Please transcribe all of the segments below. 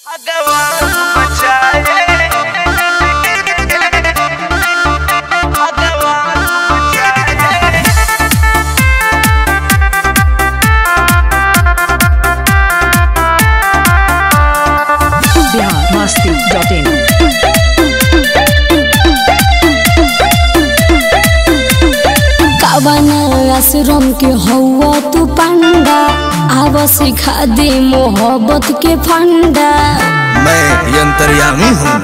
biharmasti.in कावना आश्रम के हौवा तू पंडा आव सिखा दे मोहब्बत के फंडा। मैं यंत्रयामी हूँ।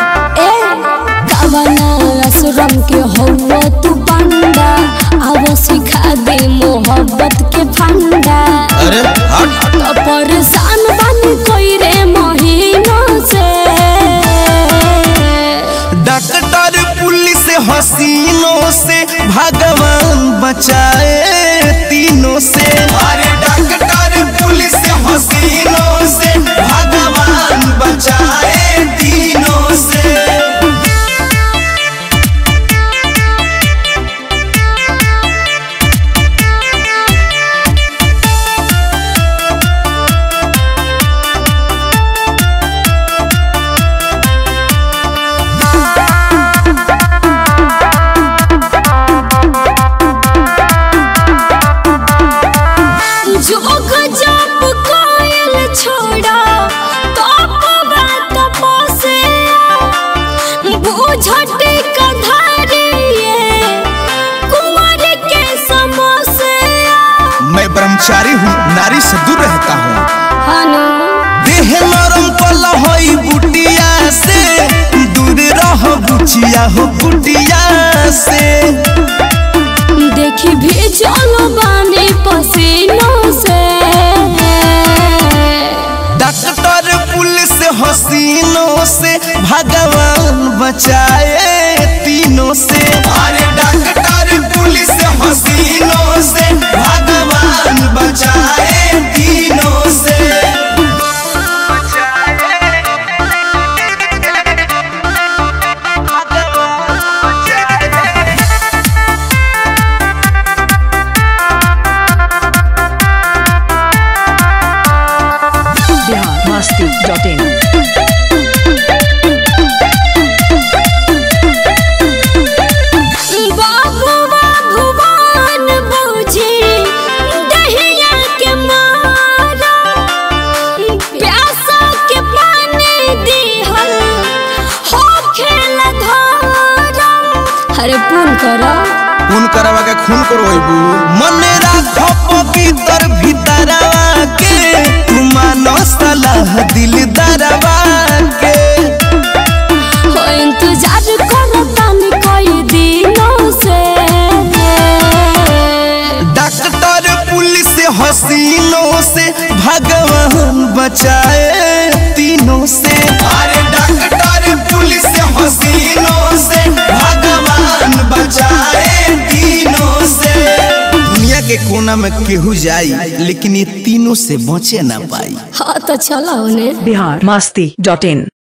कावना आश्रम के हौवा तू पंडा आव सिखा दे मोहब्बत के फंडा। अरे हट तो परेशान बन कोई रे महीनों से डॉक्टर पुलिस हसीनों से भगवान बचाए तीनों से। अरे डॉक्टर पुलिस हसीनों से भगवान बचाए तीनों से। जोग जप कोयल छोड़ा तो पोसे बूझटे कधारिए कुंवर के समोसे। मैं ब्रह्मचारी हूँ, नारी से दूर रहता हूँ। देह नरम कला होई बुटिया से दूर रह बुचिया हो बुटिया से। देखी भी चलो बानी पसीनों से डॉक्टर पुलिस हसीनों से भगवान बचाए तीनों से। अरे डॉक्टर पुलिस हसीनों से भगवान बचाए तीनों से। biharmasti.in बाबुआ भुवन बूझी दहिया के मारा प्यासा के पानी दिहल हो खेल धारा। अरे पून करो खून करवा के खून करवाइबू। मन राखो पवित्र भीतरवा के तू मानो सलाह दिल दरवा के। हो इंतजार करो तानी कोई दिनों से डॉक्टर पुलिस हसीनों से भगवान बचाए तीनों से। अरे डॉक्टर पुलिस हसीनों से भगवान बचाए तीनों से। दुनिया के कोना में केहू जाई लेकिन ये तीनों से बचे ना पाई। हाँ तो चलो उन्हें biharmasti.in